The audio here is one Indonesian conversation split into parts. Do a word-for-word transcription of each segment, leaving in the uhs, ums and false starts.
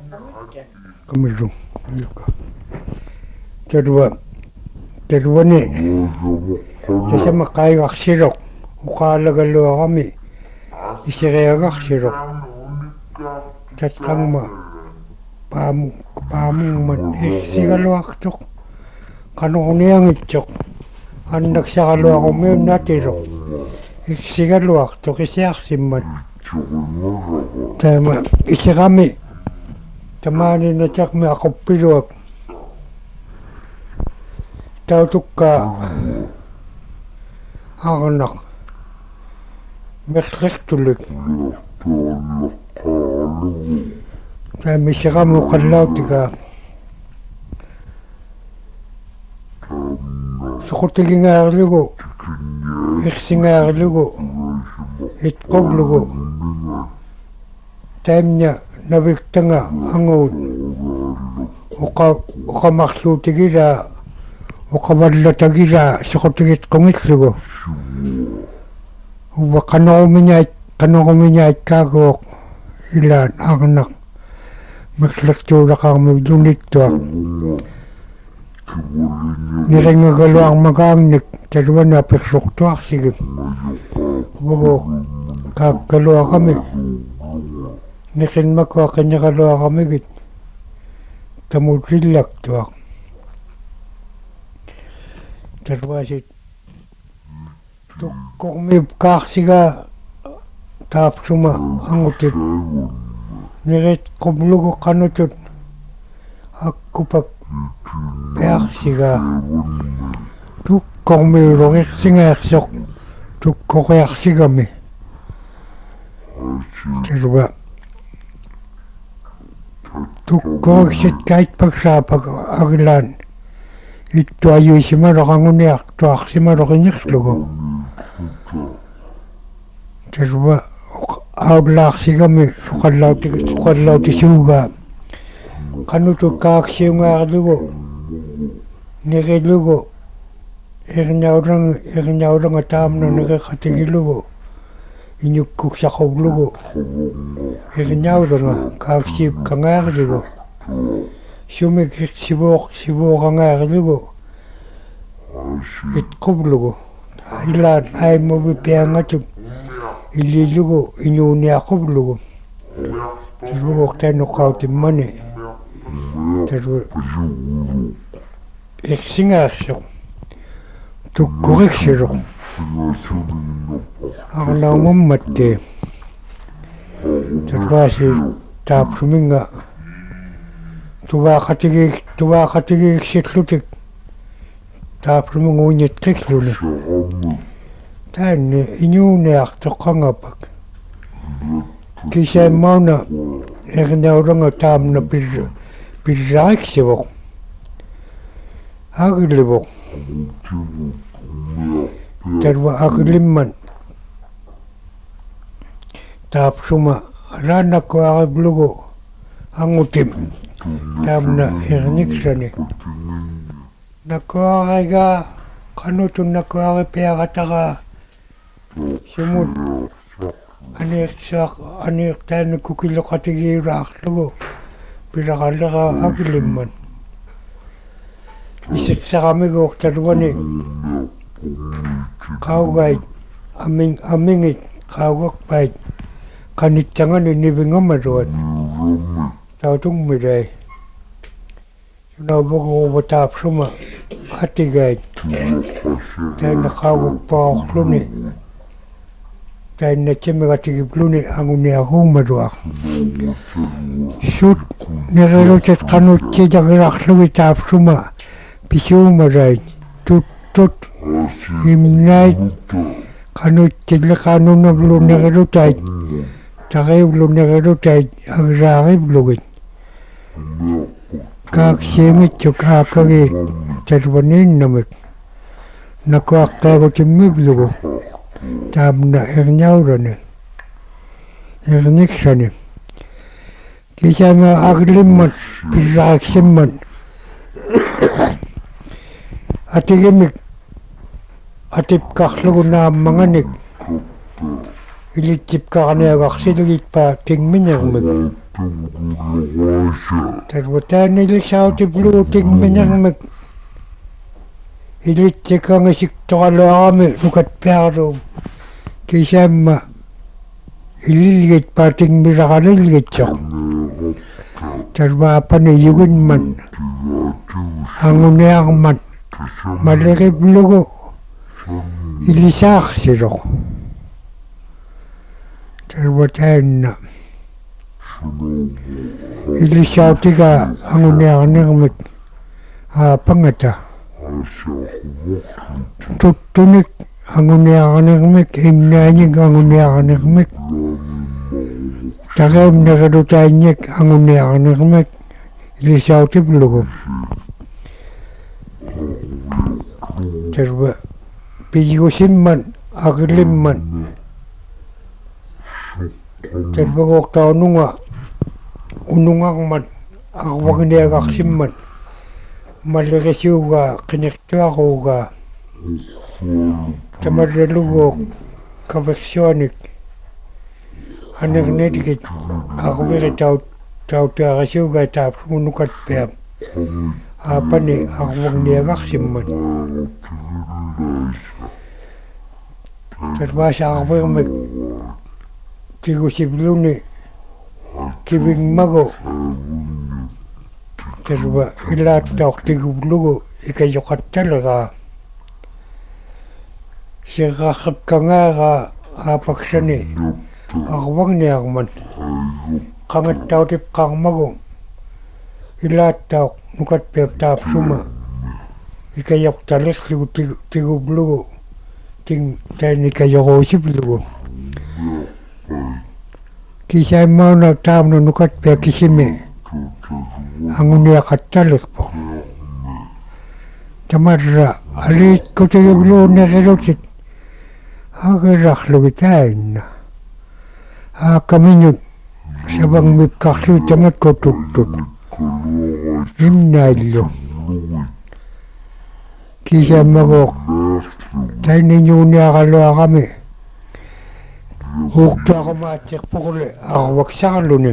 Kamiru. Terwa terwa ni kasi makaiwak sirok ukalagalwa kami isireyagak sirok tatkang ma pam pamung man isigalwak tok kanuniyang itchok andak sa kalwa ko may natirok isigalwak tok isiyak simman tama isi kami tamani na tsak may akopilwak tautuk ka anak meklek tulik saya misi kamu kalau tiga sukuti ngar lugu iksi ngar lugu itkog lugu temnya nabik tengah angut uka uka maksuti kita ukamadla tagira sukutigit kongit lugo uba kano minyait kano minyait kagok ilan anak meklek tula kang dunit tuak nireng galuang magamnik terwa na peksok tuak sige ubo kag galua kami nikin makwa kanya galua kami git tamudrilak tuak terwa si tukok mi kaksiga tap suma angutit niret kublugo kanutut aku pak peaksiga tukok mi rongik singa eksok tukok eksiga mi terwa tukok sit kait paksa pak agilan itu ayu sima rokanguniak tuak sima rokinyik lugo terwa aulak siga mi ukallau ti ukallau ti suga kanutu kaksi ngar lugo nire lugo irnyaurang irnyaurang atam na nire katigi lugo inyukuk sakob lugo irnyaurang kaksi kangar lugo sumik sibok sibok kangar lugo itkub lugo ilan ay mo bipiangatuk ili lugo inyuni akub lugo terus waktu nu kau timane terus eksinga sok tu korek sirok agla mumatte terus si tap suminga tuwa katigi tuwa katigi sitlutik tap suminga unyet teklune tänne inyuni aktokangapag kisay mauna ernauranga tamna pir pirraiksivok agilivok terwa agilimman tap suma ranako agiblugo angutim tamna erniksani nako agiga kanutun nako agipiagataga sumut anik sak anik tan kukilo katigi rak lugo pirakalaga agilimman isik sakami go terwani kaugait aming amingit kaugak bait kanitjangan ini bingamadon tautung midai nabogo batap suma hatigait tan kaugak paokluni tan nachemegati bluni anguni agumadwa shoot nerelotet kanut chejagirak lugi tap suma pisumarai tut tut imnai kanut chedlekanuna blu nerelotai tagay blu nerelotai agrari blugi kak sengit chuk akagi terwanin namik nakuak tago timmi blugo tamna ernyaurane erniksane kisama aglimman piraksimman atigimik atip kaklugu na manganik ilitip kakane aksilugit pa tingminyagmik Tarbutan ilisauti bluting menyangmek ilitsikangusik toqaluarami nukat piarum kisamma ililgit patingmiraqalilgitsoq tarvaapani yugunman anguniarmat maleriqlugu ilisaarsiloq tarvataanna ilisautiga anguniarnermik aapangata tuttunik anguniarnermik innaanik anguniarnermik tareumnerilutaannik anguniarnermik ilisautiplugu tarva piyusimman aqilimman tarvagoqtaununga unungarmat arvagniagarsimmat mallerisuuga qinirtuaruuga tamarraluguuq kaversionik anernetikit arviri taut tautaarisuuga taapsugunukatpiam aapani arvagniagarsimmat tarvaasa arvirmik tigusibluni kivingmagu tarva ilaattauq tigublugu ikayoqattalagaa sirraaqipkangaagaa aapaksani arvagniarmat qangattautipqarmagu ilaattauq nukatpiap taapsuma ikayoqtaliqlugu tigublugu ting taanikayoruusiplugu kisaimmauna taamnu nukatpia kisimi anguniaqattaliqpo tamarra aliitkutugibluunerilutit agirarlugi taanna aakaminut savangmikkarlui tamatkututtut imnaillu kisaimmaguuq tainiñuuniaqaluaqami uqtuaqamaatiqpuquli arvaksarluni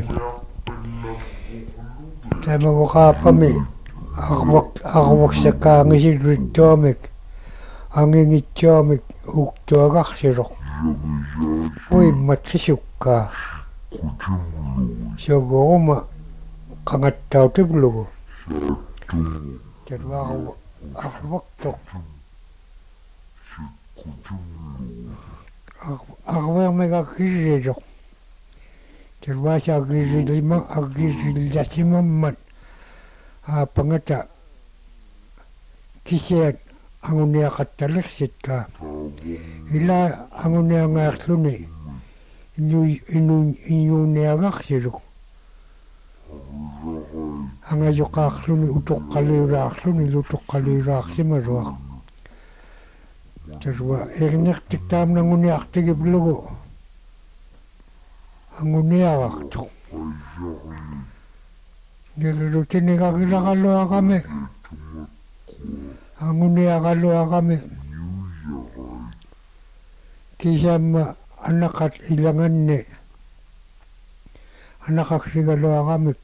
tamagoqaapami arvak arvaksakaangisilrittuamik angingitsuamik uqtuagarsiloq uimmatsisukkaa sogoruma qangattautiplugu tarvaarva arvaktoq arvermegagirriluq tarvaasa agirrilima agirrillasimammat aapangata kisiat anguniaqattaliqsitkaa ila anguniangaarluni inu inu inuuniagarsiluq angayoqaarluni utoqqaliulaarluni lutoqqaliulaarsimaluaq tarva ernertik taamnanguniartigiplugu anguniarartuq nirilutinigarilaqaluaqami anguniaqaluaqami kisamma anaqat ilanganni anaqaksigaluaqamik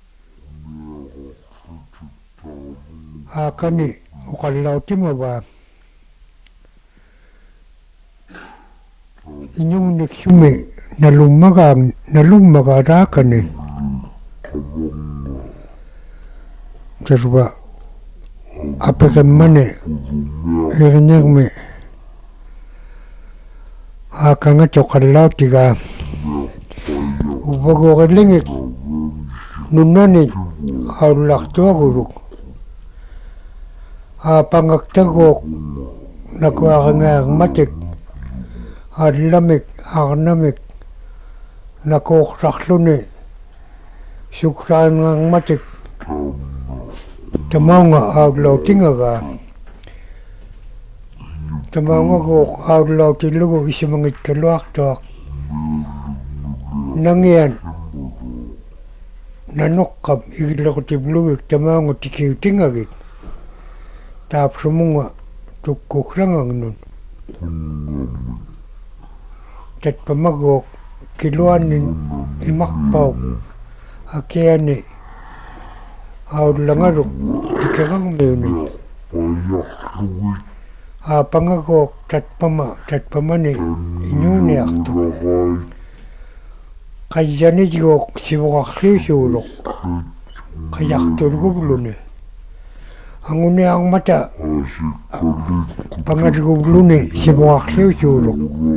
aakani uqallautimavaa inyungnik sumi nalummagaan nalummagaaraakani tarva apeqemmani ernermi aakangatu qallautigaa uvagoqilingik nunnanik aullartuaguluk aapangaktaguuq nakuaringaarmatik allamik arnamik nakuuqsarluni suksaaringaarmatik tamaunga aullautingagaa tamaungaguuq aullautilugu isimangitkaluartuaq nangian nanuqqap igillerutiblugik tamaunga tikiutingagit taapsumunga tukkuqsangagnun tatpamaguuq kiluanin imarpauq akeani aullangaru tikerangmeuni aapangako tatpama tatpamani inuuniartu qayyanitigooq sivuqarliusuuloq qajartulguvluni anguniarmata pangatiguvluni sivuqarliusuuloq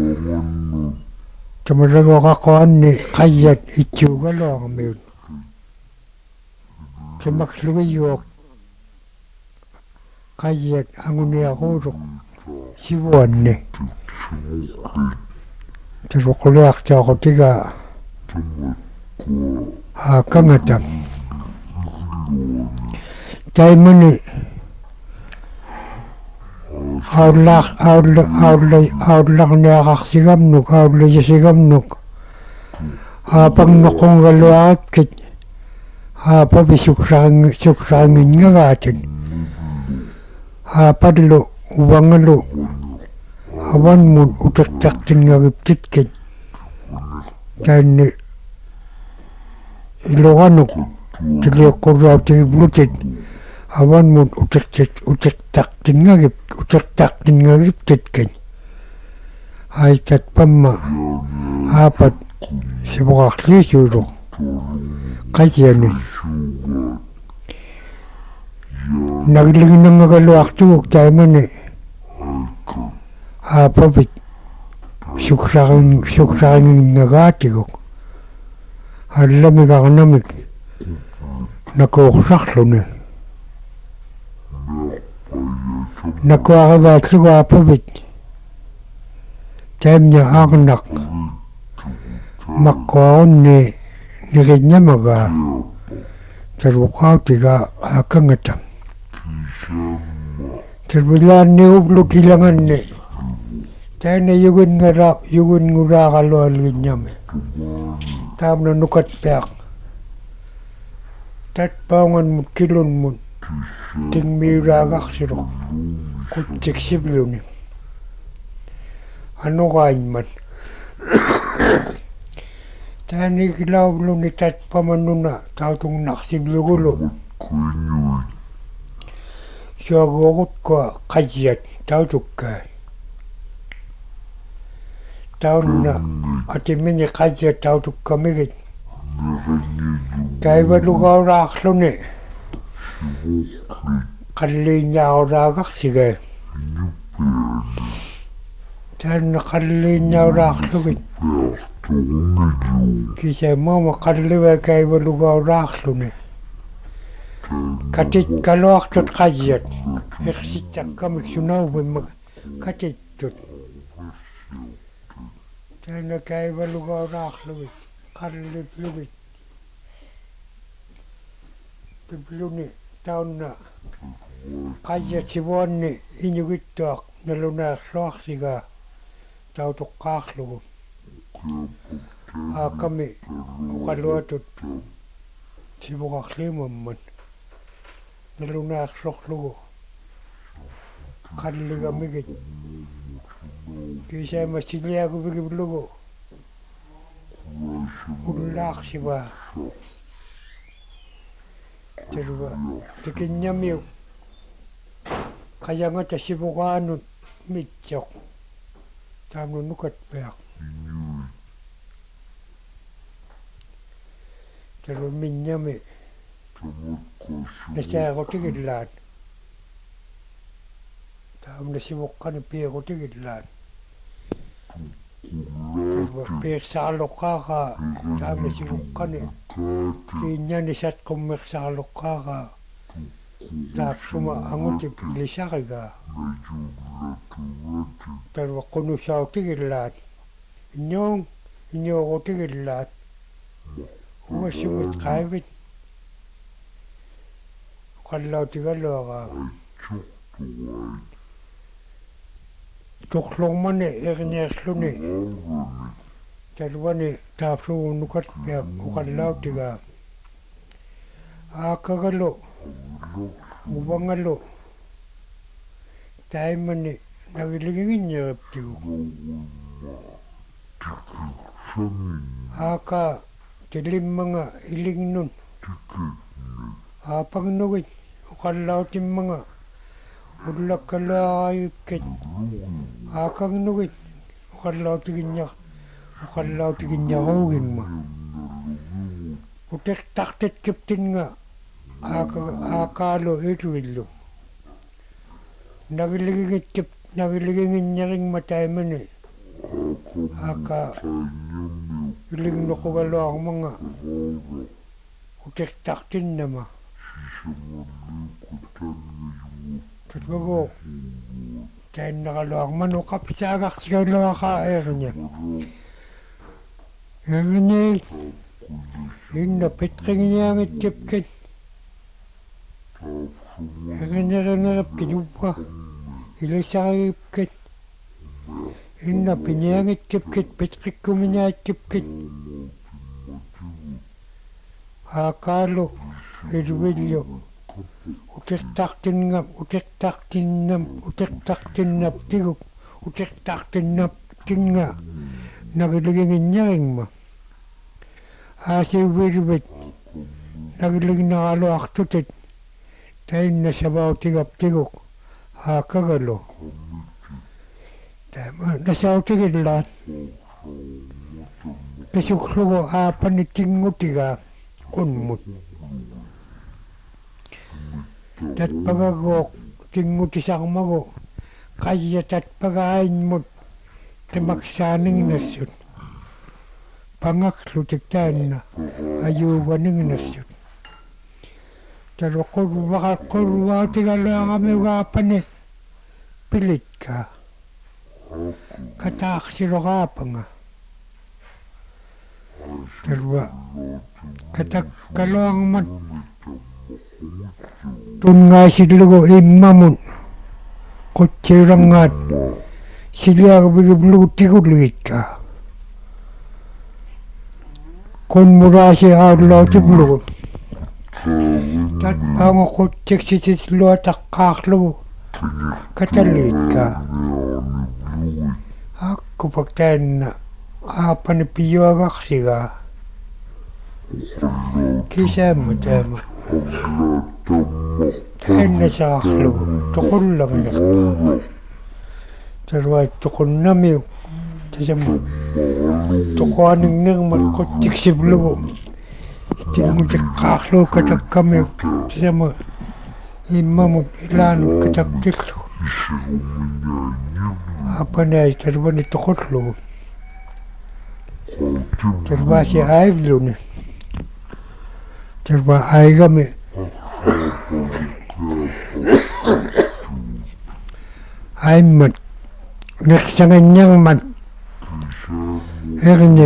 tamalagoqaqoanni qayyat itsuugaluarmiut kimaklugiyoq qayyat anguniaruuloq sivuanni taluquliartaaqutiga haakangata taimani aullar aulla aulla aullarniaqarsigamnuk aullayasigamnuk aapannoqungaluaripkit aapavi suksaring suksaringinnagaatin aapadlu uvangalu avanmun utertartingagiptitkit taanni iluranuk tiliuqqurrautigilutit avanmun utertat utertartingagip utertartingagiptitkit aitat pamma aapat sivuqarliisuuloq qayyani nagiliginnangagaluartuguk taimani aapavit suksaring suksaringinnagaatiguk allamigarnamik nakuuqsarluni nakuarivaatlugu aapavit taimna aarnaq maqqaarunni niginnamagaa taluqautiga aakangata tavilaanniuvlut ilanganni taina yuginnara yuginnuraaqalualginnami taamna nukatpeaq tatpaunganmut kilunmut tingmiuraaqarsiluq qutsiksivluni anuqaimmat taani kilauvluni tatpamannuna tautungnarsilugulu suaguoqutkua qayyat tautukkaa taunna atimini qayyat tautukkamigit kaivalugauraarluni qalliinnaarulaaqarsigaa taanna qalliinnaulaarlugit kisaamama qalliva kaivalugauraarluni katit kaluartut qayyat iqsittakkamik sunauvimmak katittut taanna kaivalugauraarlugit qalliplugit pipluni taunna qayyat sivuanni iñugittuaq nalunaarluarsigaa tautuqqaarlugu aakami uqaluatut sivuqarliimamman nalunaarsorlugu qalligamigit kiisaama siliaguvigivlugu ullaarsiva taluva tikinnamiuk qayangata sivuqaanut mitsoq taamnu nukatpeaq talu minnami nasaaqutigillaan taamna sivuqqani piiqutigillaan taluva piirsaqaluqqaaqa taamna sivuqqani kiinnani satqummiqsaqaluqqaaqa taapsuma angutip lisarigaa taluva qunusautigillaat innuung innuuqutigillaat umassugit qaivit qallautigaluagaa tuqlugmani erniarluni taluvani taapsugu nukatpiaq uqallautigaa aakagalu uvangalu taimani nagiliginginñeriptigu aaka tilimanga ilingnun aapangnugit uqallautimanga ullakkaluaqayukkat aakangnugit uqallautiginnya uqallautiginñaruugimma utertartat kiptinga aaka aakaalu iluillu nagiligingit nagiligingиннеringma taimani aaka ilignuqugaluarmanga utertartinnama tutmagu tainnerluarmanu qapisaagarsigaluaqa eernia eerni inna petringiangittipkit eernereneripkit uppa ilisaripkit inna piniangittipkit petrikkuminaattippkit aakaalu iluillu utertartinnga utertartinnam utertartinnaptiguk utertartinnaptinga nagiligingиннеringma aasiuvilvit nagilignaruartutit tainna savautigaptiguk aakagalu tama nasautigillaan nasuklugu aapanittingutiga qunnmut tatpagaguuq tingutisarmagu qayya tatpagaainmut tamaksaaningnassut pangaklutik taanna ayuuganingnnassut taluqurvaqaqqurvaatigaluaramiugaapani pilitka kataaksiroqaapanga talua katakkaluarmat tunngaasillugu immamun qutsirangaat siliagvigivlugu tiguligitka qunmuraasi aarlautiplugu tatpaangu qutsiksisisluataqqaarlugu katalligitka akkupak taanna aapani piyuagarsigaa kisaamma taama taannasaqarlugu tuqullaginerpa taluat tuqunnamiu tasamma tuquaningnermat qutsiksivlugu tiangutiqqaarlugu katakkamiu tasamma immamut ilaanut kataktillu aapanaai taluani tuqullugu taluaasi aivluni talua aigami aimmat nersangannyarmat erni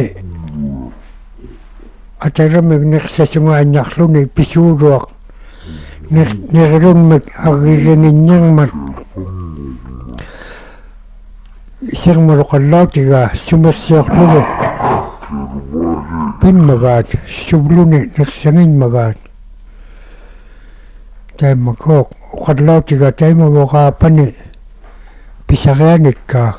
ataramik nersasungaannarluni pisuuluaq nerlunmik arrilinginnyarmat isirmaluqallautiga sumersiorlugu pimmagaat subluni nersanginmagaat taimmakook uqallautiga taimaguqaapani pisarianikka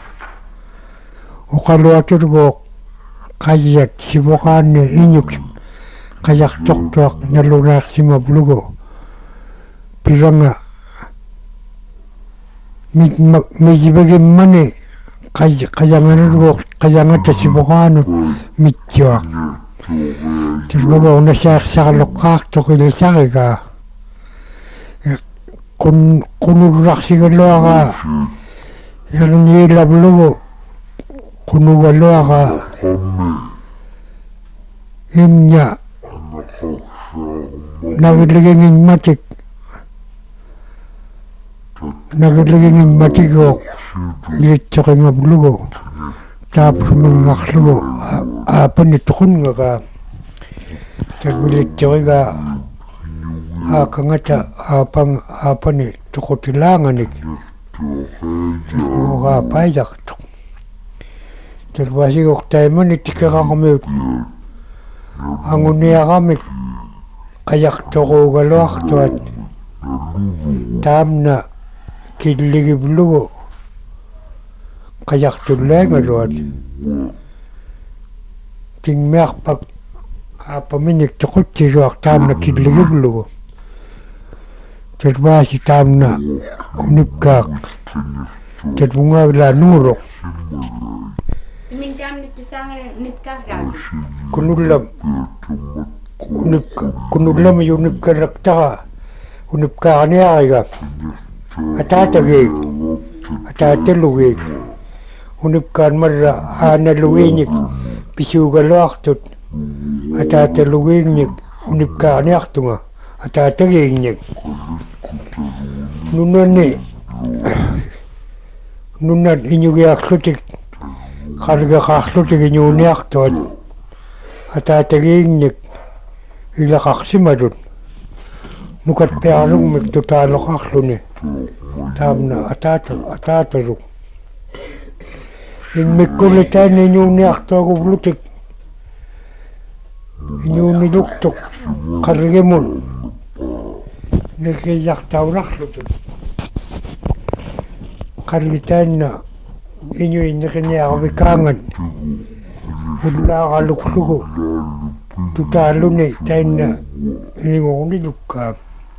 uqaluatulguuq qayyat sivuqaanni iñuk qayartortuaq nalunaarsimavlugu pilanga mijivagimmani qayanganulguuq qayangata sivuqaanut mittuaq talmagu unasaarsaqalluqqaartuq ilisarigaa qun qunullarsigaluaraa erniilavlugu qunugaluaraa imña nagiligingimmatik nagiligingimmatiguuq ilitsoqingavlugu taapsumingarlugu aapani tuqungagaa talmilitsoqigaa aakangata aapang aapani tuqutilaanganik talmuugaa paisartuq talvasiguq taimani tikerarmiut anguniaramik qayartoruugaluartuat taamna killigivlugu qayartullaangaluat tingmiarpak apa minik tukutiruak taamna killigiblugu terbaasi taamna unipkaaq tatmungaagla nuuruq Simintang niptusanga nipkaaraan. kunullam unipka kunullam yunipkarraktaqa unipkaaqniaqiga ataatageeg ataatalugeeg unipkaan marra aanalugiiñik pisuugaluartut ataatalugiigñik unipkaaqniartunga ataatageegñik nunanni nunat iñugiaqlutik qargaqaarlutik iñuuniartuat ataatageegñik ilaqarsimatut nukat piarlugmik tutaaloqarluni taamna ataata ataataluk immikkuli taanni iñuuniartuaguvlutik iñuuniluktuq qargimun nikiyartaunarlutut qargitaanna iñuinniqiniarvikaangat ullaaqaluklugu tutaaluni taanna iñuunilukkaa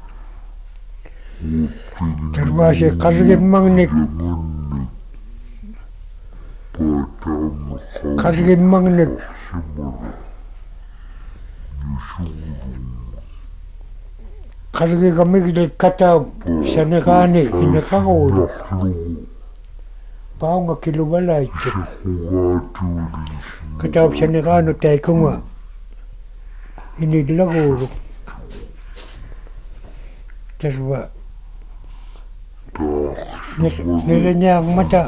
terbaasi qargimmagnik qargimmagnik qargigamiglik kataam saniqaani iniqaguulu paunga kiluvalaitsit kataam saniqaanu taikunga inillaguulu terba niqiniaqmata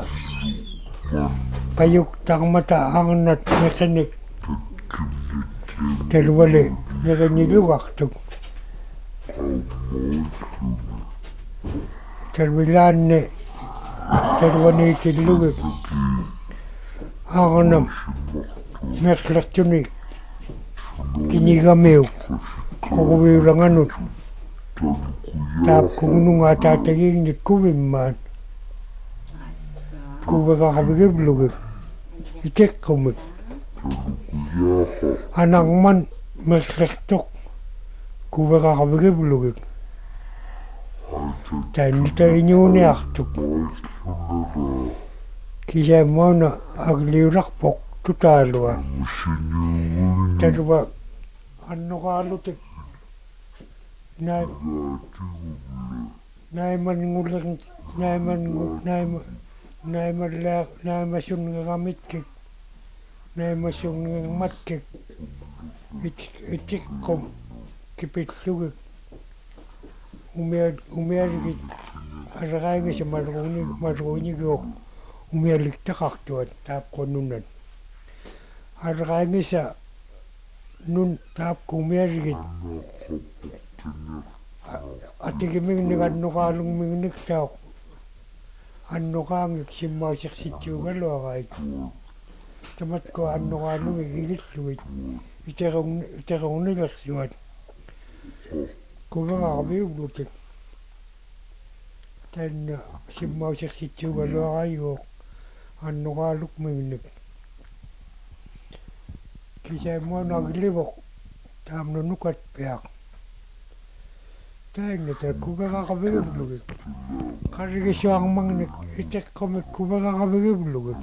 payuktaqmata aangnat niqinik tervali niqinilugaqtuk tervilaanni tervaniitillugik aangnam meqlertuni kinigamiuk quguviuranganut taapkugununga taatagiignik kuvimmaan kuveqaqavigiblugik itiqqumik anaqman meqlertuq kuveqaqavigiblugik taannita iñuuniartuk kisaammauna agliurarpoq tutaalua talua annoqaalutik nai naiman ngulern naiman naima naimalaa naimasunngeramitki naimasunngeramatki it itiqqum kipillugik umial umialigit aleraangisa malruuni malruuniguuq umialiktaqartuat taapqununat aleraangisa nun taapku umialigit atigimignik annoqaalungmignik tauq annoqaangik simmausirsitsiugaluarait tamatku annoqaalungik igillugit iterung iterungnilersuat kuveqarviuglutik taanna simmausirsitsiugaluarayuuq annoqaalukmignik kisaammuana agilivoq taamna nukat piaq taanna ta kuveqarviuglugik qargisuarmagnik iteqqumik kuveqarviuglugik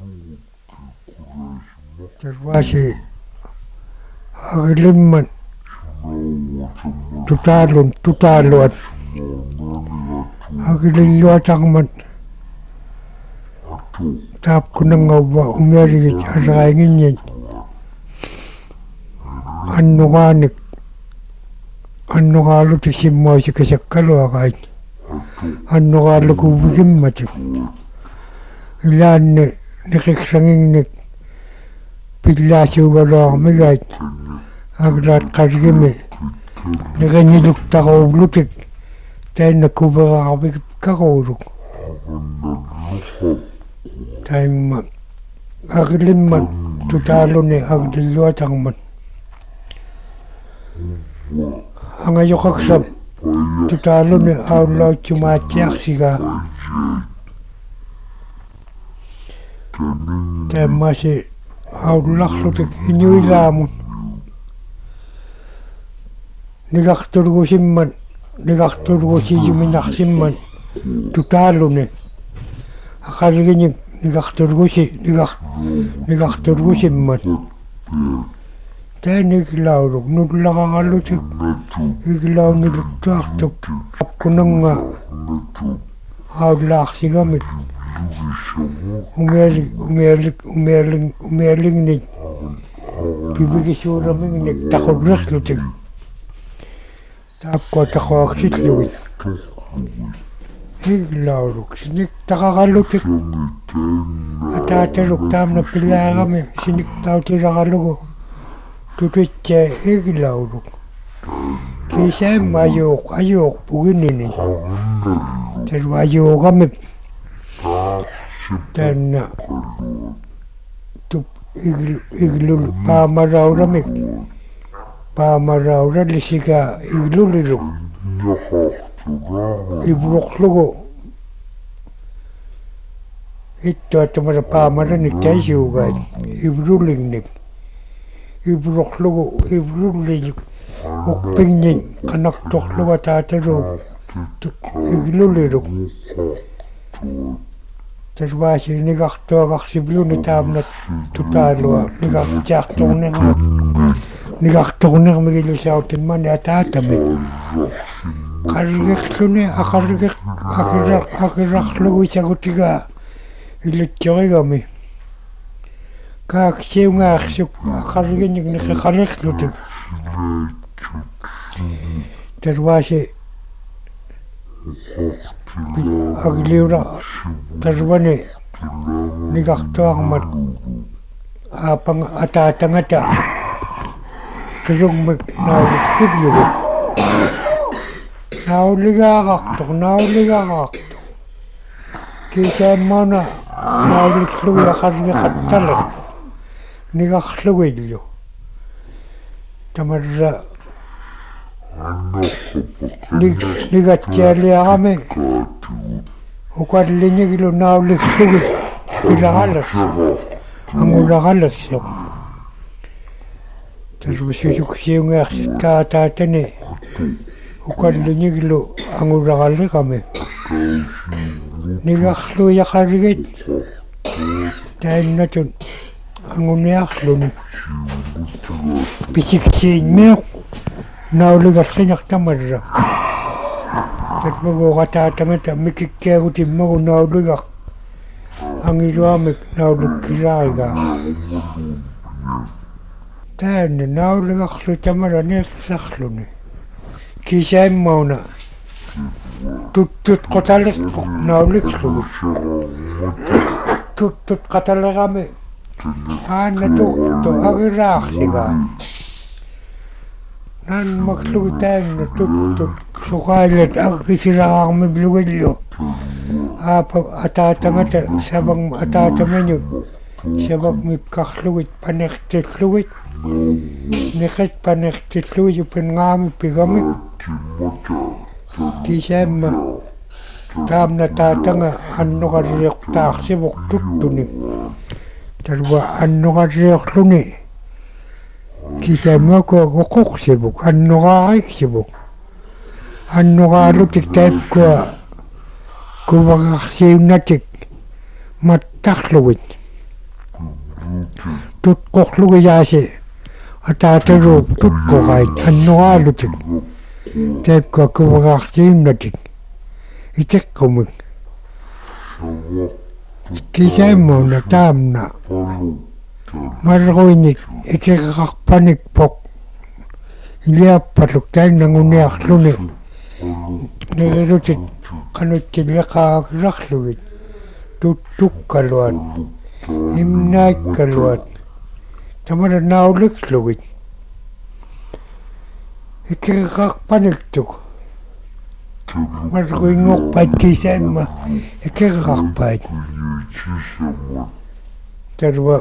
tervaasi agilimmat tutaalun tutaaluat agililluataqmat taapkunangauva umialigit aleraanginñat annoqaanik annoqaalutik simmausikassakkaluaqait annoqaalukuvigimmatik ilaanni niqiksangingnik pillaasuugaluarmigait aglaat qargimi niqinniluktaquvlutik taanna kuveqaqavigipkaquuluk taimma agilimmat tutaaluni agililluataqmat angayoqaksap tutaaluni aullautsumaatiarsiga taammaasi aullarlutik iñuilaamun nigartulugusimman nigartulugusijuminarsimman tutaaluni aqalginik nigartulugusi nigar nigartulugusimman taaniklauluk nullaqaqalutik iklauniluttuartuk apkunanga aulaarsigamik umialik umialik umialing umialingnik pibigisuulamingnik taqullerlutik taakkuа taqoaqsillugit iklauluk sinik taqaqalutik ataataluk taamna pilaarami sinik tautilaqalugu tutitsa iklauluk kiisaamma ajuuq ajuuq puginini talu ajuuqamik taanna tup iglul paamarauramik paamarauralisika igluliluk ibruqlugu ittuatamara paamaranik taisuugaat ibrulingnik ibruqlugu ibrullinik uqpingnik qanartorluga taataluuk igluliluk taswaasi nigartuaqarsipiluni taamnat tutaalua nigartiartornerma nigartornermigilusautinmani ataatamik qarrigerluni aqarriger aqiraq aqirarlugu isagutigaa ilutsorigami kaaksiungaarsuk aqarriginik niqeqalerlutik taswaasi agliura taswani nigartuarmat aapanga ataatangata qisugmik naulukkivlugit nauligaaqartoq nauligaaqartoq kiisaammauna nauliklugi aqarrigeqattalertoq nigarlugillu tamarra nigatsialiarami ukallinyigilu nauliklugi pilaqalersuq angulaqalersuq tasvasusuksiungaarsit taataatani ukallinyigilu angulaqalliqami nigarluyaqarrigit taannatun anguniarluni pisiksiinmiuq nauligarlinartamarra tatmaguqataatangata mikikkiagutimmagu nauligar angiluamik naulukkilaarigaa taanna nauligarlu tamara niiqsarluni kiisaimmauna tuttut qotaliqquq nauliklugut tuttut qatalerami aanna tuqtu agiraarsigaa nan maklugu taanna tuttut suqaalat agkisiraqarmiblugillu aapa ataatangata savang ataatamanu savakmipkarlugit panertillugit niqit panertillugit upingaami pigamik kiisaamma taamna taatanga annuqarriuqtaarsivuq tuttuni talua annuqarriuqluni kiisaammaku uquqsivuk annuqaariksivuk annuqaalutik taakkua kuvagarsiunnatik mattarlugit tutqorlugiyaasi ataataruup tutqoqait annuqaalutik taakkua kuvagarsiunnatik iteqqumik kiisaammauna taamna marruinik ikeqarpanik poq iliappaluk taannanguniarluni nigilutit qanuttileqaagirarlugit tuttukkaluat imnaikkaluat tamara nauliklugit ikeqarpaniktuk marruinngorpait kiisaamma ikeqarpait talua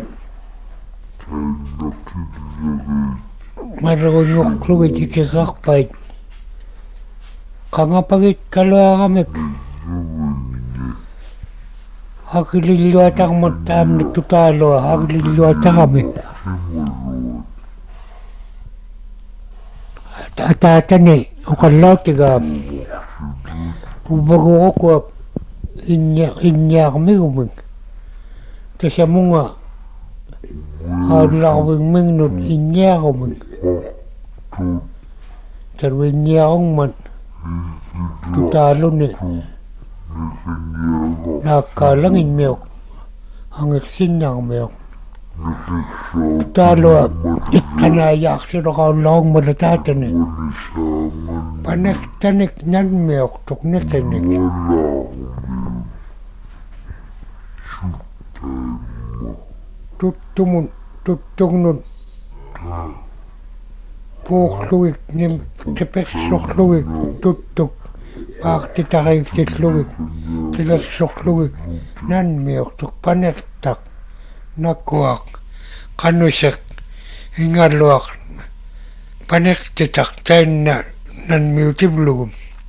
marruinngorlugit ikeqarpait qangapagit kaluaramik aqililluatarmat taamna tutaalua aqililluatarami ataatani uqallautigaam uvaguuquak innia inniarmigumik tasamunga aallaarvigmignut inniarumik tarvinniarungmat tutaaluni naakkaalangimmiuq angirsinnarmiuq tutaalua iqqanaajaarsiloqaullarungmala taatani panertanik nanmiuq tuqniqinik tuttumun tuttugnut puuqlugik nim tepersorlugik tuttuk paartitariiksillugik tilersorlugik nanmiuq tuqpanertaq nakkuaq qanusaq ingalluaq panertitaq tainna nanmiutivlugum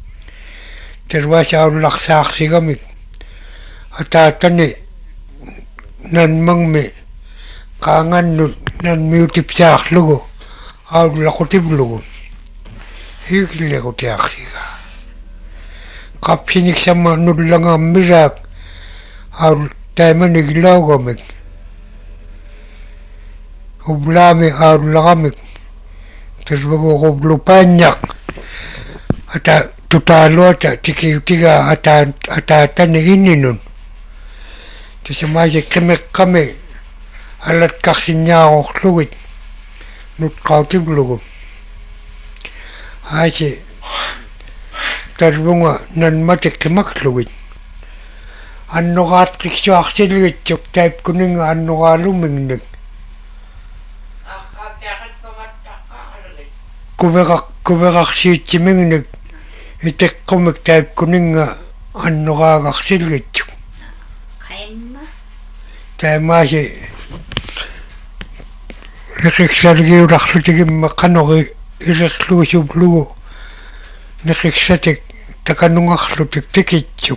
tervaasaaullarsaarsigamik ataatani nanmangmi qaangannut nanmiutipsaarlugu aullaqutivlugu hiigillerutiarsiga qapsinik samma nullangaammisaak aul taimanigilaugamik ublaami aullaramik tasvaguuquvlupaanñaq ata tutaaluata tikiutiga ata ataatani inninun tasamaasi qimeqqami alatqarsinñaaruorlugit nutqautivlugu aasi tarvunga nanmatik qimakklugit annoraatqiqsuarsiligitsuk taipkuninga annoraalumingnik kuveraq kuverarsiitsimingnik iteqqumik taipkuninga annoraagarsiligitsuk qaimma taamaasi neqiqsalgiularlutigimma qanori ilerluusuvlugu neqiqsatik takanungarlutik tikitsuk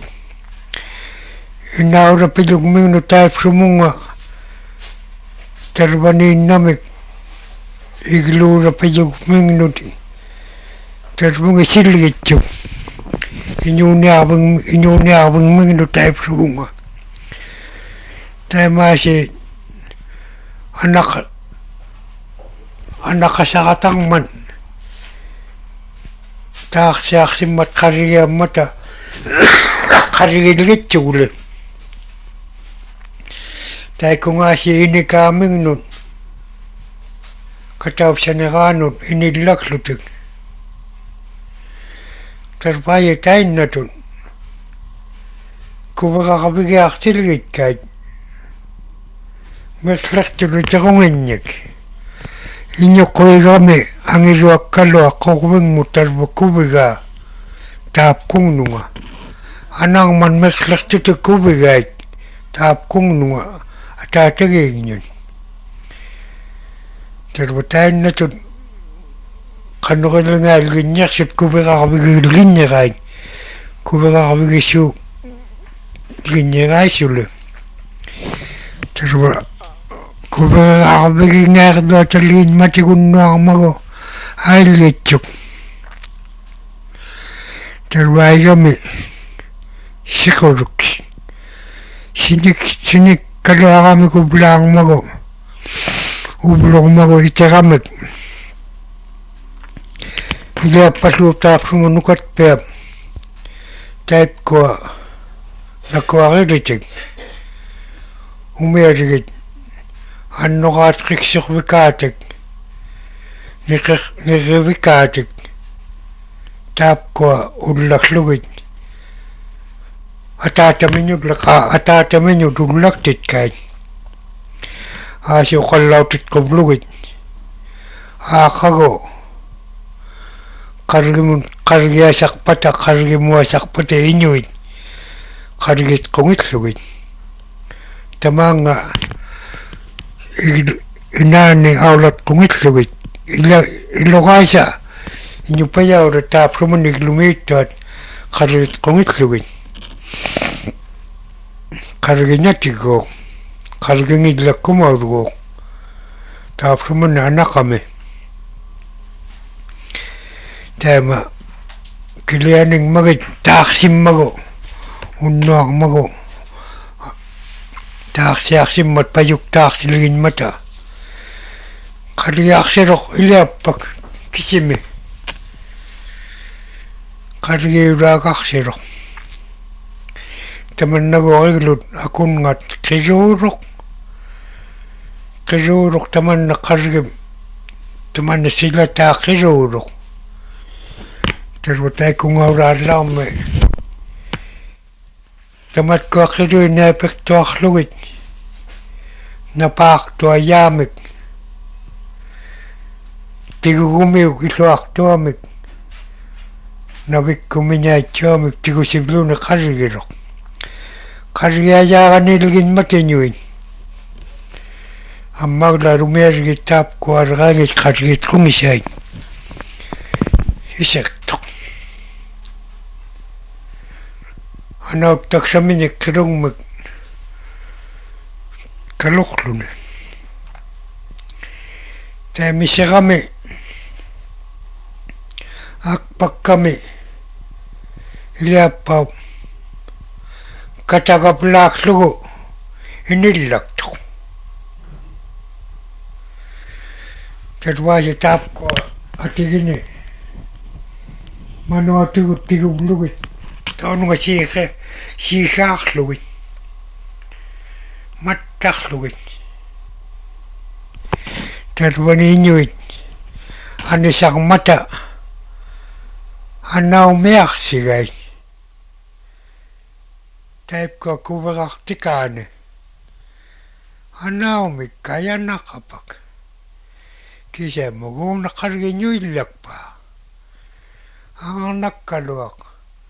inaulapilugmingnu taipsumunga tarvaniinnamik igluulapilugmingnut tarvunga silgitsuk iñuuniarving iñuuniarvingmingnu taipsumunga taamaasi anak anaqasaqatarman taarsiarsimmat qarigiammata qarigilgitsugule taikungaasi inikaamingnut kataupsaneraanut inillaklutik tarpaayi tainnatut kuveraqavigiarsilgitkait merlertuliterunginnik iñuqquigami angiluakkalua qorvingmu tarvakuvigaa taapkungnunga anarman merlertutikuvigait taapkungnunga ataatagiigñun tarvatainnatut qanorilingaaliginniarsut kuveraqavigiilginnirait kuveraqavigissu ligniraisulu tarva kuveraqavigingaarluataliin matigunnuarmagu aillitsuk tarvaigami siquluk sinik sinik kaluarami kublaarmagu ublormagu iteramik iliappalluutaarsumu nukatpiap taipkua nakuarilitik umialigit annoraatqiqsorvikaatik niqiq nirivikaatik taapkua ullarlugit ataatamiñut laqa ataatamiñut ullaktitkait aasi uqallautitquvlugit aaqagu qargimun qargiasarpata qargimuasarpata iñuit qargitqungillugit tamaanga inaani aulatqungillugit ila iloraasa iñupayaura taaprumaniklumiittuat qargitqungillugit qargiñatiguuq qargingillakkumauruguuq taapsumana anaqami Tämä kilianing magit taaksim mago unnoak mago taaksiaksimmat pajuk taaksilgin mata kariaksirok iliappak kisimi kariuraakaksirok tämän nagoilut akungat kisuurok kisuurok tämän kargim tämän sillä taakisuurok terus kung auralamme tamat ko khiru na pekto khluit na pak to yamik tigumi kitloak tomik na vikkuminya chomik tigusibluna kharigiro kharya yaganilgin matenyuin ammagla rumergi tap ko argagit khargit kumisay isekto ana taksamini kirungmik kalukhlune ta misegami akpakkami iliappa katagaplaaklugu inillaktu terwasi tapko atigini mano atigu tigulugit taunga siikhe siikhaarlugit mattarlugit terwani inuit anisarmata annaumiarsigait taipko kuverartikaane annaumik kayanaqapak kisamuguunaqargiñuillakpa angarnakkaluaq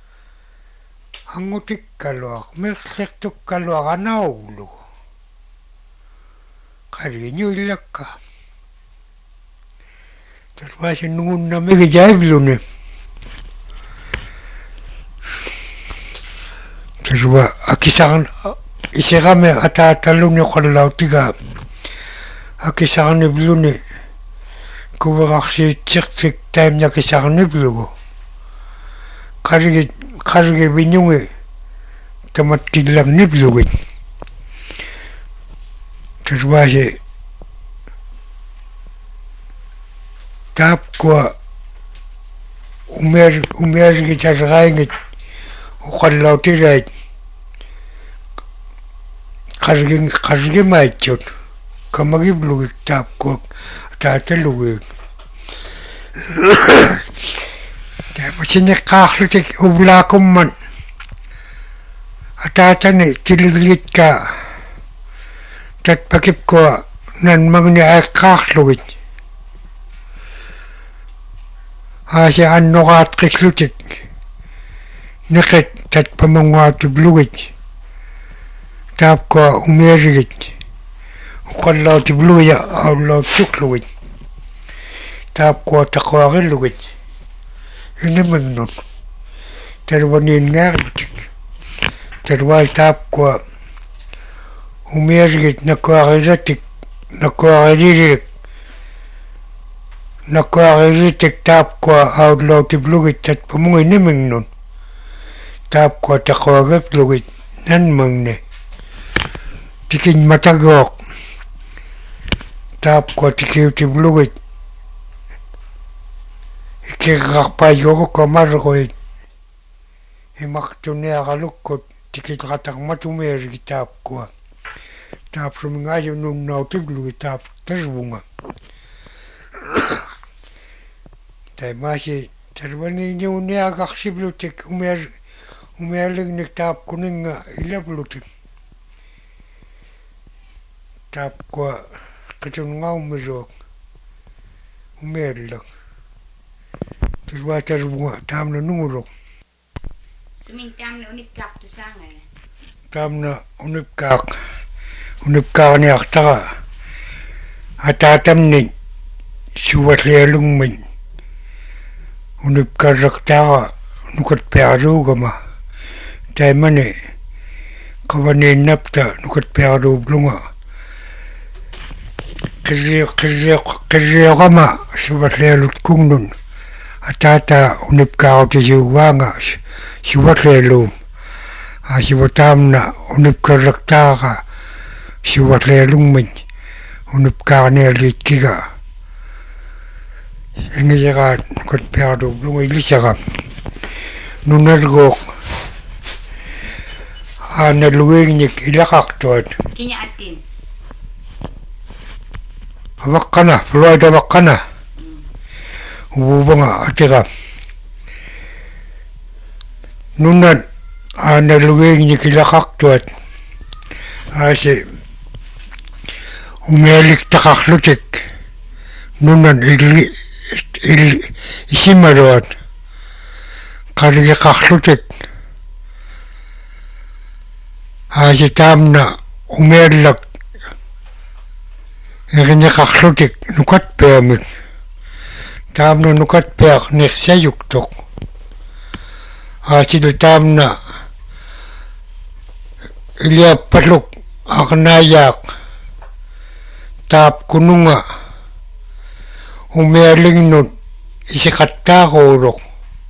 angutikkaluaq merlertukkaluaq anauglugu qargiñuillakka terwasin nungunnamigi jaiblune terwa akisarn iserame ataatalune qallautiga akisarniblune kuverarsiitsirtik taimnakisarniblugu qargi qargi vinyungi tamatkillarniblugit terwasi taapkua umer umergitarraingit uqallautirait qargi qargimaitchut kamagiblugik taapkuak taatelugik Sinikkaarlutik uvlaakumman ataatani tililgitka tatpakipkua nanmagni aakkaarlugit aasi annoraatqillutik niqit tatpamungaatublugit taapkua umiarigit uqallautibluya aullautsuklugit taapkua taquarillugit inimagnun terwanin ngaarlutik terwai taapkua umiarigit nakuariratik nakuariririk nakuariritik taapkua aullautiblugit tatpamunga inimagnun taapkua taquarriplugit nanmangne tikin matagoq taapkua tikiutiblugit ikirrarpaajuruq amarruit imartuniaralukkut tikilratarmatumiarigi taapkua taapsumingaaju nunnautiblugi taap tasvunga taimasi tervaniiniuniaqarsiblutik umiar umiarlignik taapkuninga ilablutik taapkua qitunngaummisuuq umiallak terwa tasvunga taamna nunguruq Sumin tamna unipkaaqtu saangana. Tamna unipkaaq unipkaaqniartaqa ataatamni suvallialungmin unipkarraqtaaqa nukatpiaruugama taimani qavaniinnapta nukatpiaruublunga qirriq qirriq qirriuqama suvallialutkungnun atata unipka te siwanga siwatlelum a siwatamna unipka raktaka siwatlelum mit unipka ne litkiga ini jaga kot piado lungo ilisaka nunargok ana luwingnik ilakaktuat Kinya atin. Wakana, Florida wakana. Ubanga atira. Nunat ana luwing ni kilakaktuat. Ase umelik takaklutik. Nunat ili ili isimaruat. Kali kaklutik. Ase tamna umelak Irinnya kaklutik nukat peamik. Tamna nukat peak nek sayuktok. Asidul tamna ilia paluk aknayak. Tap kununga. Umealing nut isikatta korok.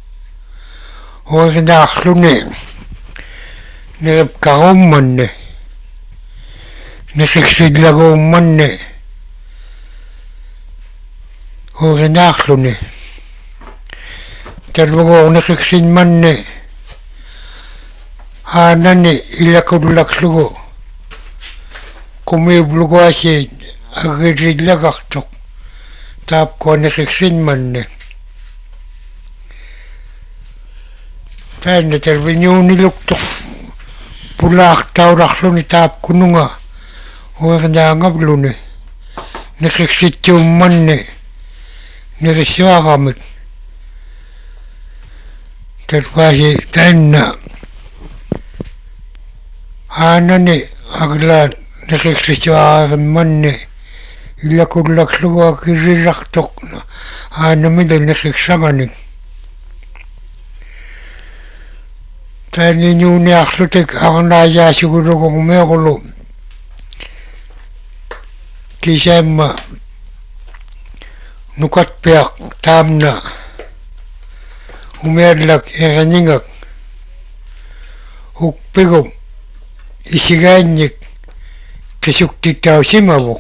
Hoy naklune. Nirap karoman ne. Nisiksiglagoman ne. Hoy naklune. Terbago nakiksin man ne. Hanane ilakudulaklugo. Kumiblugo asi agirilagaktok. Tap ko nakiksin man ne. Tanda terbinyo niluktok. Pulak taurakluni tap kununga. Hoy nangablune. Nakiksityo man ne. Niriswagamit. Terpasi tanna. Hanane agla nakiksitwagan man ne. Ilakudlakluwa kiriraktok na. Hanamidal nakiksanganik. Tani nyuni aklutik ang naya siguro kung mekulo. Kisema nukat peak tamna umerlak ekaningak ukpigom isiganyik kisuktitaw simabok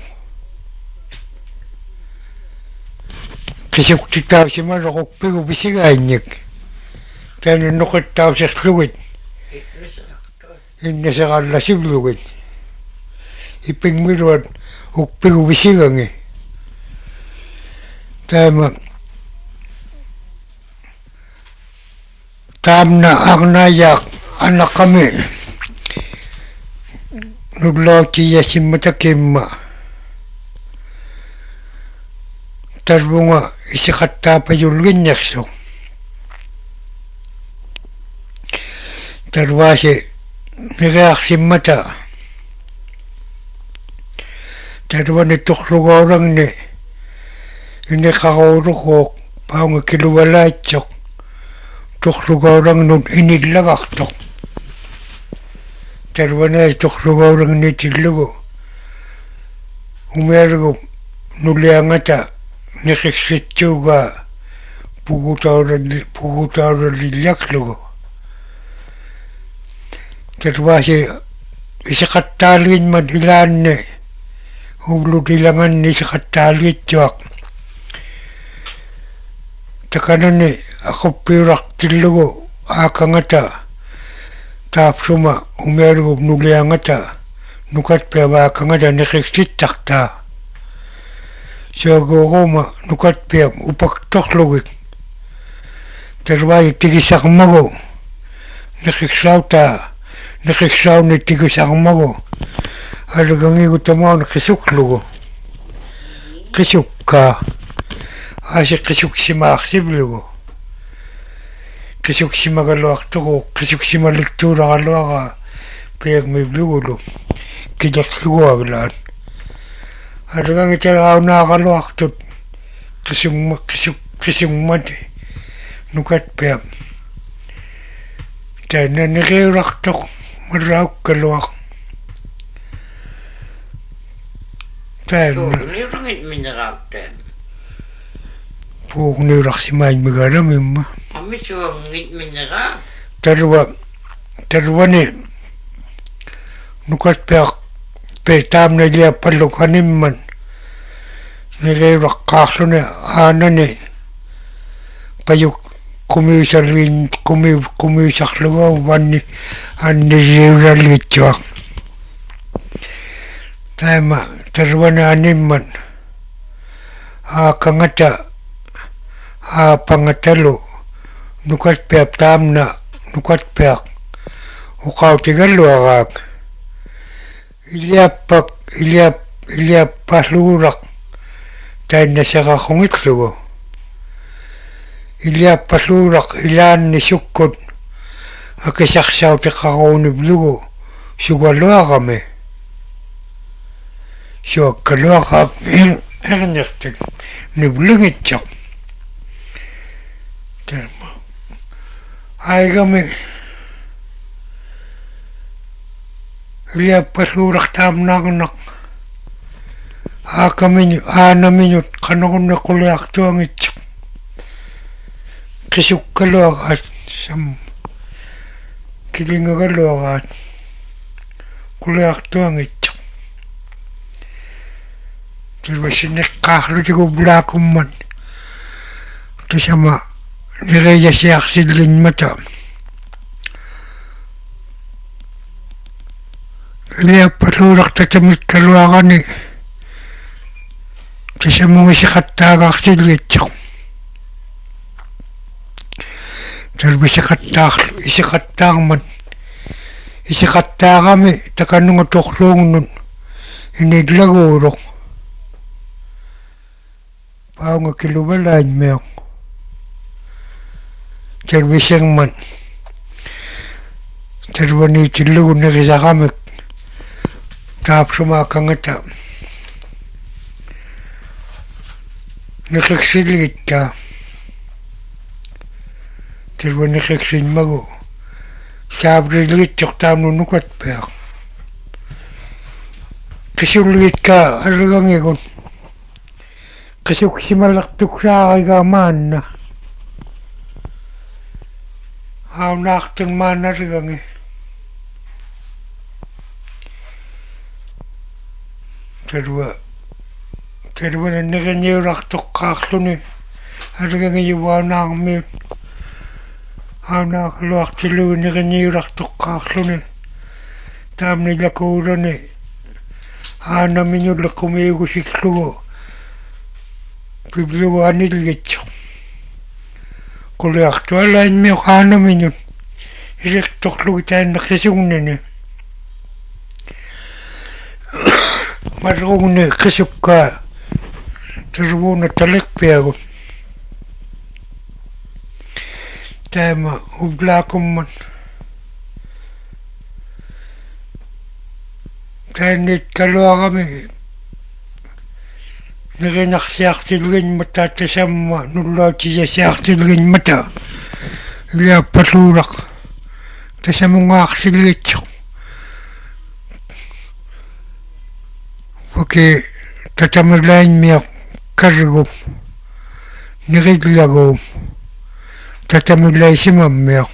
kisuktitaw simabok ukpigom isiganyik tani nukat taw sikluwit inasakala sibluwit ipingmiruat ukpigom isigangi Tama tamna agnayak anak kami nuglaw tiya simmatakimma tarbunga isikatta payulgin yakso tarwasi nagayak simmata tarwani tukluga orang ni ini kakauruko paunga kiluwalachok tukluga orang nun inilagaktok terwana tukluga orang ni tilugo umergo nuliangata nikiksitsuga pugutawra pugutawra lilaklugo terwasi isakatalin madilan ne ubludilangan ni isakatalit chwak Takanane ako pirak tilugo akangata tapsuma umergo nuliangata nukat pewa akangata nakiksitakta siyagogoma nukat pewa upaktoklugit terway tigisak mago nakiksawta nakiksaw ni tigisak mago halagangi utamaw nakisuklugo kisukka Asi kisuksima aksiblugo. Kisuksima galuaktugo, kisuksima lektura galuaga. Piyag may blugulo. Kijaklugo aglaan. Halagang italaw na galuaktut. Kisung kisuk kisung mati. Nukat piyag. Tana nakiraktok. Maraw galuak. Tana. Ni rungit minarakten. puukniuraqsimaaj migaramimma Amisuangit minera. tarwa tarwani nukat peak petam na dia palukanimman nileuraqqaarluni aanani payuk kumiusarlin kumi kumiusarluga vanni anniriuraliitsuaq taima tarwani animman aakangata aapangatalu nukat peap tamna nukat peak uqautigalluaraak iliappak iliap iliappalluuraq tainnaseraqungitlugu iliappalluuraq ilaanni sukkut akisarsautiqaruuniplugu sugaluarami suakkaluaqaak ernertik niblungitsoq terma aigami iliappalluuraq taamnaarnaq aakaminut aanaminut qanorunnequliartuangitsoq qisukkaluaraat sam kilingagaluaraat quliartuangitsoq tilwasinneqqaarlutigu blaakumman tasama nirejasiarsillinmata iliappalluuraq tatamikkaluarani tasamungiseqattaagaarsilgitsoq talbisiqattaarlu isiqattaarmat isiqattaarami takanunga torluungunnut inillaguuruq paunga kiluvalaanmeoq talbisingman talvaniitillugu nirisaqamik taapsumaakangata niqiksilgittaa talvaniqiksinmagu saaprilgitsoq taamnu nukatpeaq qisulgitkaa algangigun qisuksimalaqtuksaarigaa maanna aunaartun maanalgangi talva talvana niqiniurartoqqaarluni algangiuvaanaarmiut aunaarluartilugu niqiniurartoqqaarluni taamnilakuulani aanaminulle qumiugusiklugu piblugu anilgitsoq quliartualaanmiuq aanaminut iliqtorlugu taanneqsisugnani malrugni qisukkaa tarvuuna taliqpiagut taima ublaakumman taannit kaluarami nirinarsiartilginmata tasamma nullautisiasiartilginmata iliappalluuraq tasamungaarsilgitsoq Oke tatamilaanmiaq kargup nirillaguum tatamilaisimammiaq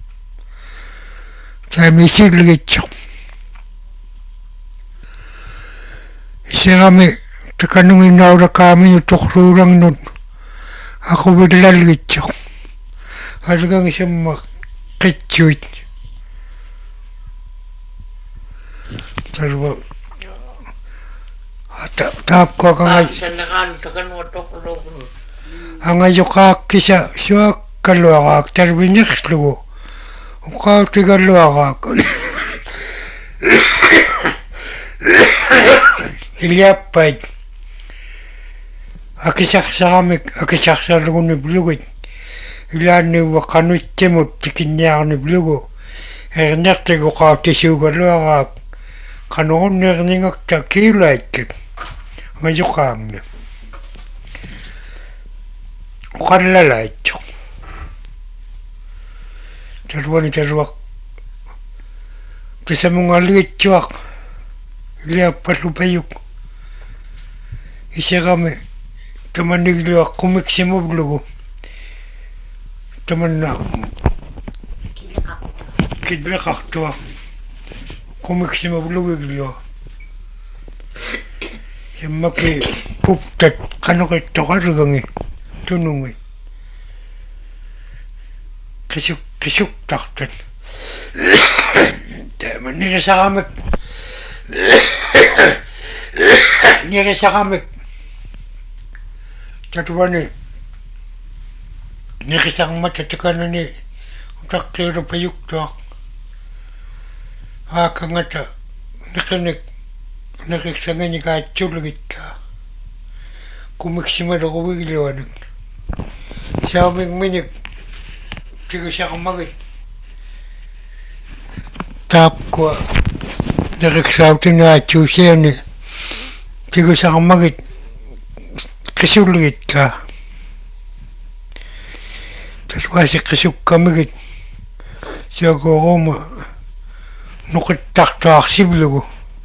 taamisilgitsoq isirami takanunginnaulakaaminu torluurangnut aquvillalgitsoq algangisamma qitsuit tarva taapkuakangai angayuqaakkisa suakkaluaraak tarviniqlugu uqautigalluaraak iliappait akisarsaramik akisarsaluguniplugit ilaanniuva qanuittimut tikinniarniplugu ernertigu qautisuugalluaraak qanorunnierningakta kiulaikkik ngayuqaangni uqallalaitsoq tarvani tarvaq tasamungalgitsuaq iliappallupayuk isirami tamaniglua kumiksimuvlugu tamanna kidleqartua kumiksimuvlugiglua sammaki puptat qanuqittoqarugangi tunungi kisuk kisuktartat tamannilisaqamik nilisaqamik tatuani nilisaqmat takanani utaqqiuru payuktuaq aakangata niqinik niqiksangani kaatsulugitka kumiksimaluguvigliuanik saamik minik tigisaqmagit taapkua niqiksautinaachuusiani tigisaqmagit qisullugitkaa taswaasi qisukkamigit siakuuruuma nuqittartuarsivlugu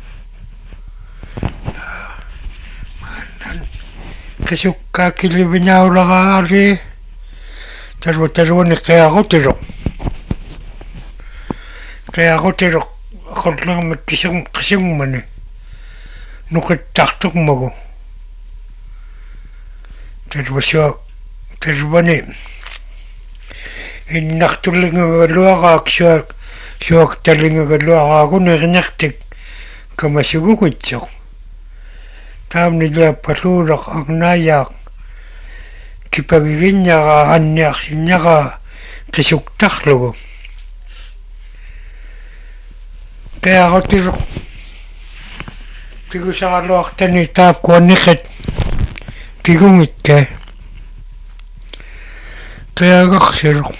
qisukkaa kilivinaularaari talwa talwani qiarutiluq qiarutiluq aqullermat kisum qisungmani nuqittartuqmagu talwa sua talwani innartullingaluaraak suak suak talingagaluaraaguni ernertik kamasuguritsoq taamni liappaluulaq arnaayaaq kipagiginñara anniarsinñara qisuktarlugu qiarutiluq tigusaraluartani taapkuanniqit kigungitkaa qiagarsiluq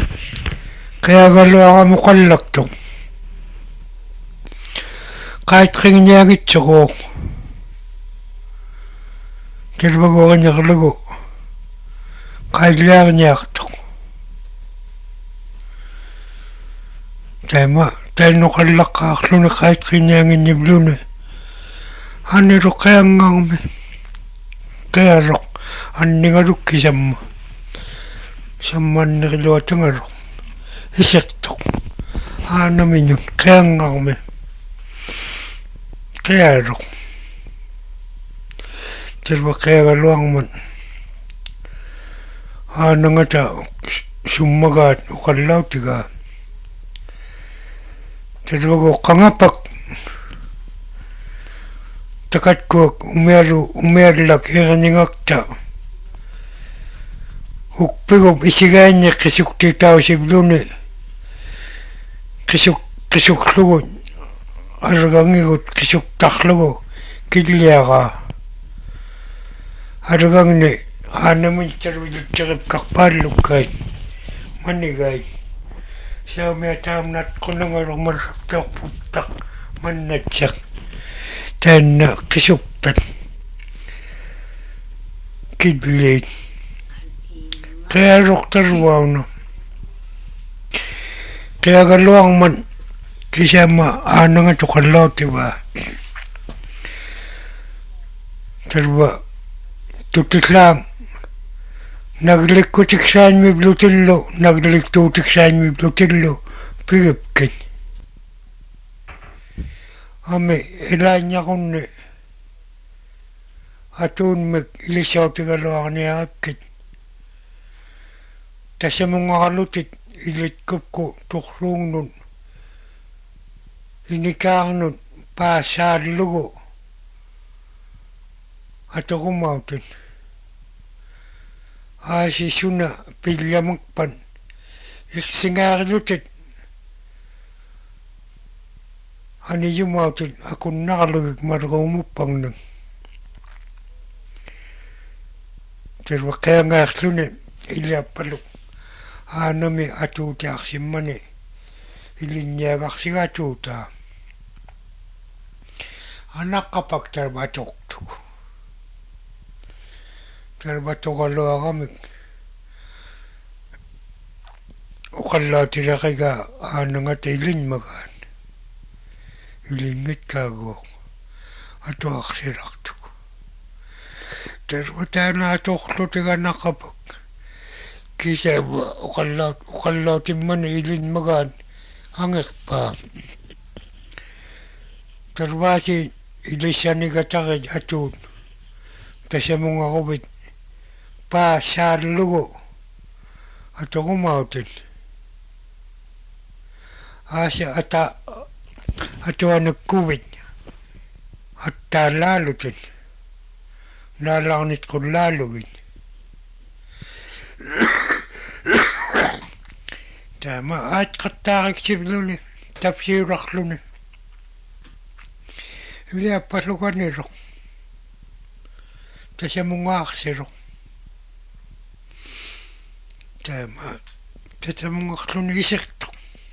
qiagaluaramuqallaktuq qaitqingniagitsoquuq tilvaguariñerlugu qailiarniartuq taima tainnuqallaqqaarluni qaitqingnianginnivluni annilu qiangarmi qialuq anningalukkisamma sammanniqiluatangaluq isiqtuq aanamiñun qiangarmi qialuq tilva qiagaluarman aanangata summagaat uqallautigaa tilvagu qangapak takatkuak umialu umiallak iqningakta ukpigup isigaanñi qisuktitausivluni qisuk qisuklugu argangigut qisuktarlugu killiaraa argangni aanamit tarviluttiqipkarpaallukkaat mannigaat saumia taamnat qunangalumarsaptorputtaq mannatsiq taanna qisuktat killiit qialuqtarvauna qiagaluarman kisama aanangatuqallautivaa tarva tutillaang naglikkutiksaanmivlutillu nagliktuutiksaanmivlutillu pigipkit ami ilaanñaqunni atuunmik ilissautigaluarniarakkit tasamungaраlutit ilitkupku turluugnut inikaarnut paasaallugu atoqumautit aasisuna pillamakpan iksingaarilutit aniyumautit akunnaqalugik malruumuppangnut tilva qiangaarluni iliappaluk aanami atuutiarsimmani ilinniagarsigaatuutaa anaqqapak talva atoqtuk talva toqaluaramik uqallautileqiga aanangata ilinmagaat ilingitkaaguuq atuarsilartuk tervutana tohlutiga naqapak kisa uqallaut uqallautimman ilin magaan angekpa tervasi ilissaniga taqit atun tasamunga quvit paasaallugu atuqumautin aasa ata atuanukkuvit attaalaalutin naalaqnit qullaalugit taama aatqattaariksivluni tapsiurarluni iliappalluganiroq tasamungaarsiroq taama tasamungarluni isertoq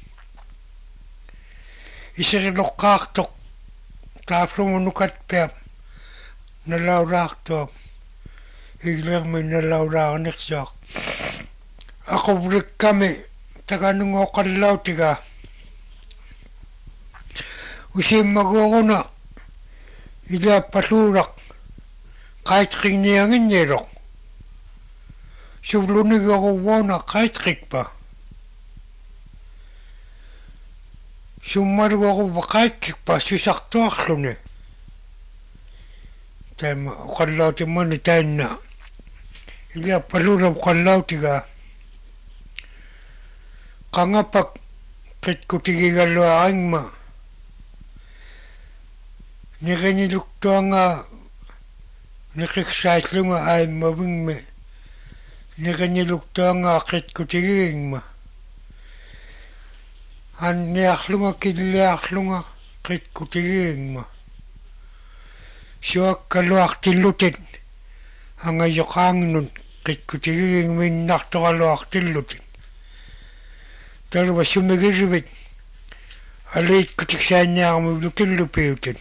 iseriloqqaartoq taaplumunukatpiam nalauraartuaq iglermi nalauraarnersuaq aquvlikkami takanungoqallautiga usimmaguoruna iliappalluuraq qaitqinnianginniloq suvlunigeruvuuna qaitqikpa summalugeruva qaitkikpa susartuarluni taima uqallautimani tainna iliappalluura uqallautiga qangapak qitkutigigalluaringma niqiniluktuanga niqiksaatlunga aimmavingmi niqiniluktuanga qitkutigiingma anniarlunga killiarlunga qitkutigiingma suakkaluartillutit angayoqaangnut qitkutigiingminnartoraluartillutit tarva sumigirvit aliitkutiksaaниармивлутиллупиутит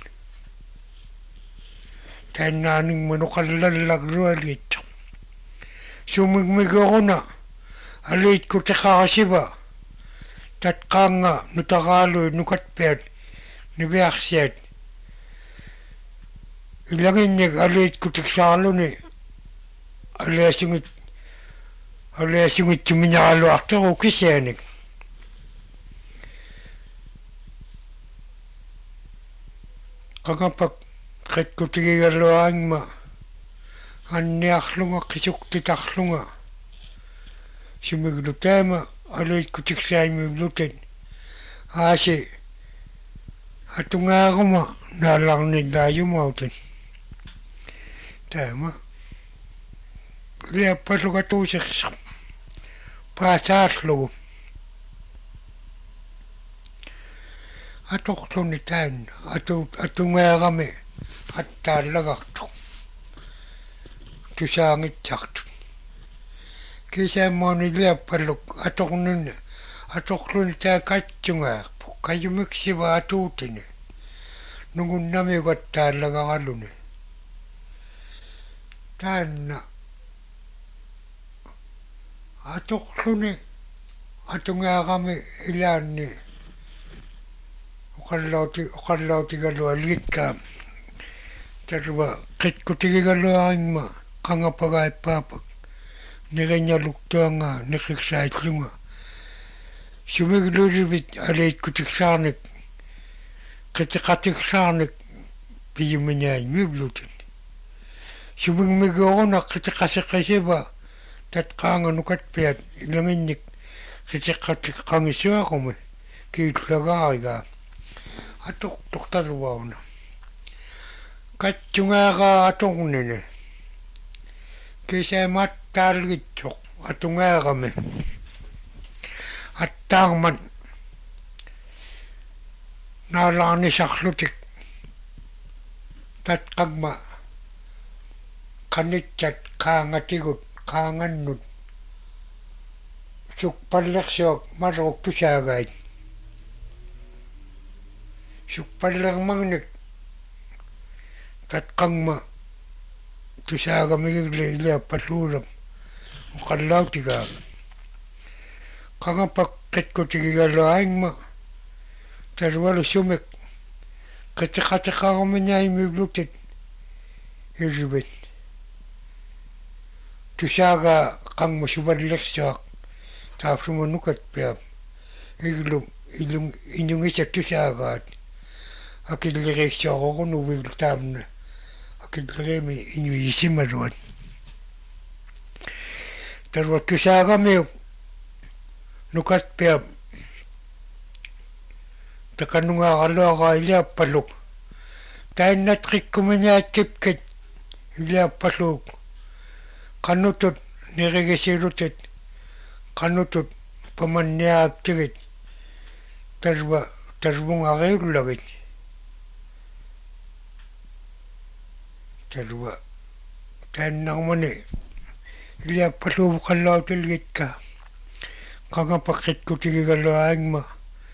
тааннаанingмануқаллалларруалиитсо сумигмигоруна алииткутеқарасива татқаанга нутараалуи нукатпиат нивиарсиат илагинник алииткутиксаарлуни алиасугит алиасугитсуминералуартеру кисианик qaqapak qitkutigigalluaringma anniarlunga qisuqtitarlunga sumiglutaama aliitkutiksaaimivlutit aasi atungaaruма naallarnillaajumautin taama liappallugatuusersa paasaallugu atoqluni taanna atu atungaarami attaallagartu tusaangitsartu kisaammooni liappalluk atoqnunna atoqluni taa katsungaarpu kayumiksiva atuutini nugunnamiugattaallagaraluni taanna atoqluni atungaarami ilaanni uqallauti uqallautigalualiikkaa tarva qitkutigigaluaringma qangapagaipaapak niqinaluktuanga niqiksaatlunga sumigluulivit aliitkutiksаарnik qitiqatiksaarnik piyuminiaimivlutin sumigmigooruna qitiqaseqisiva tatqaanga nukatpiat ilanginnik qitiqatiqqangisuaqumi kiullagaarigaa atoqtortaluauna katsungaaqaa atoqnini kisaamattaalgitsoq atungaaqami attаармат наалаарнисарлутик татқагма qanitсат qaangatигут qaanganнут сукпаллерсуак малерук тусаагайт сукпаллермагник татқангма тусаагамигилли илиаппаллуулап уқаллаутигаа qangappak qitkutigigaluaringma tarualu sumik qitiqatiqarumiñaimivlutit irvit tusaaga qangmusuvallersuaq taapsumanukat pia iglum ilum inungisa tusaagaat akilleriissuaqorunu viglu taamna akillerimi inuisimaluat tarwa tusaagamiu nukat pia takanungaaqaluaqa iliappaluk taannat rikkumaniatkipkit iliappalluuk qanutut nirigisilutit qanutut pamanniaaptigit tarwa tarvungariullagit tarwa taannarmani iliappalluuvuqallautilgitka qangapaqqitkutigigaluaangma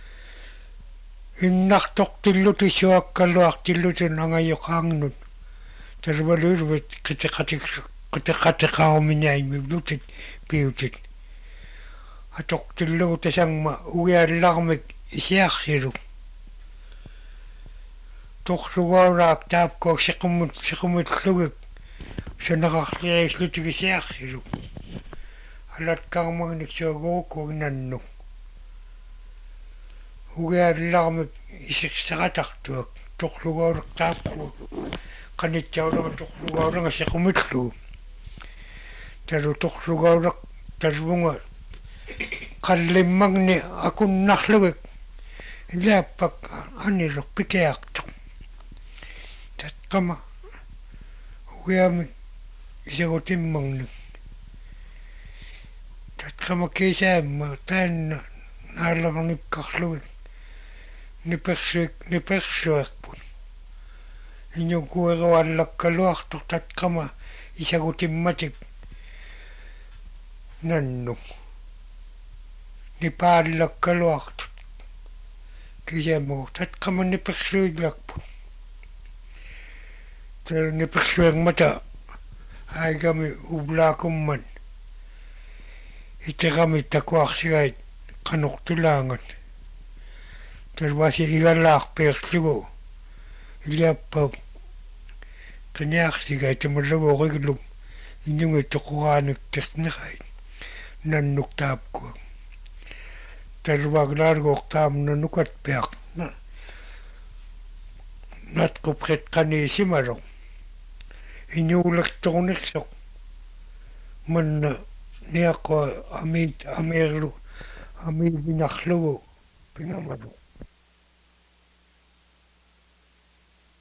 innartortillutissuakkaluartillutin angayoqaarnut tarvaluuluvit qiteqatiksu qiteqatiqaruminiaimmi lutit piutit atortillugu tasangma ugiallarmik isiarsilu torsugauraaq taapkook siqumut siqumitlugik sanaqarliriislutik isiarsilu alatkarmagnik suaguruku inannu ugiallarmik isiqsaqatartuak torsugaulaq taapkuuk qanitsaulanga torsugaulanga siqumitlu talu torsugaulaq talvunga qallimmagni akunnarlugik iliappak aniruq pikiartuq tatqama ugiamik isagutimmagnik tatqama kiisaamma taanna naallarnipkarlugik nipersuik nipersuarput iñukueruallakkaluartoq tatqama isagutimmatik nannuk nipaallakkaluartut kiisaammaguq tatqama nipersuillakput ta nipersuermata aigami ublaakumman iterami takuarsigait qanortulaangat talwasi igalaarpiirlugu iliappaup qaniarsigai tamalluguuriglum inungi toquraanikternerait nannuk taapkuak talwaaglaalugoq taamna nukat piaq natqupqitqaniisimaluq iñuulertornersoq manna niaqqa amiit amiirlu amiivinarlugu pinamaluq